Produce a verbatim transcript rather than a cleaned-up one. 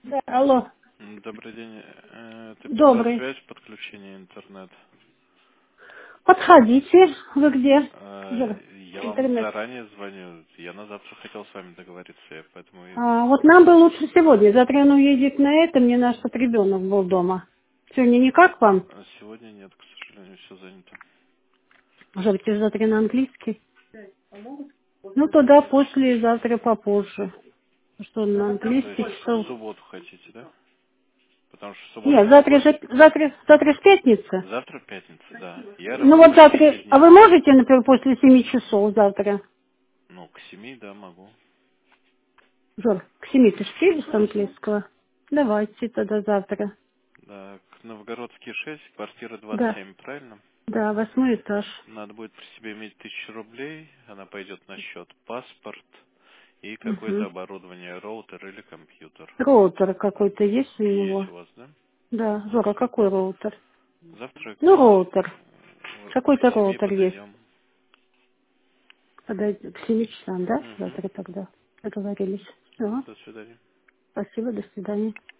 Да, алло, М, Добрый день. Э, Это добрый. спецсвязь подключения интернет. Подходите. Вы где? Э, Юра, Я вам интернет. заранее звоню. Я на завтра хотел с вами договориться, я поэтому и А, вот нам бы лучше сегодня. Завтра он уедет на это, мне наш чтоб ребенок был дома. Сегодня никак вам? а сегодня нет, к сожалению, все занято. Можете завтра на английский? Ну, тогда после, завтра попозже. Что он на То английский есть в часов? субботу хотите, да? Потому что в субботу Нет, я могу... завтра же, завтра, завтра ж пятница. Завтра пятница, да. Я Ну вот работаю с девяти завтра, а дня. вы можете, например, после семи часов завтра? Ну, к семи, да, могу. Жор, к семи ты ж приедешь с английского? Давайте тогда завтра. Да, к Новгородский шесть, квартира двадцать Да, семь, правильно? да, восьмой этаж. Надо будет при себе иметь тысячу рублей, она пойдет на счет паспорт и какое-то Угу. оборудование, роутер или компьютер. Роутер какой-то есть у Есть него? у вас, да? Да, Жора, какой роутер? Завтра к, Ну, с- роутер. к Какой-то семи роутер есть. подойдем. Подойдет к семи часам, да? Угу. Завтра тогда договорились. Все. До свидания. Спасибо, до свидания.